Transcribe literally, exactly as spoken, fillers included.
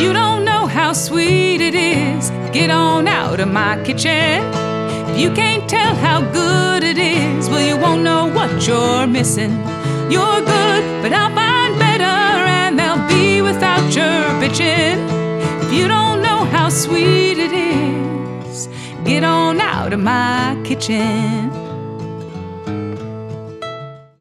you don't know how sweet it is, get on out of my kitchen. If you can't tell how good it is, well, you won't know what you're missing. You're good, but I'll find better, and they'll be without your bitching. If you don't know how sweet it is, get on out of my kitchen.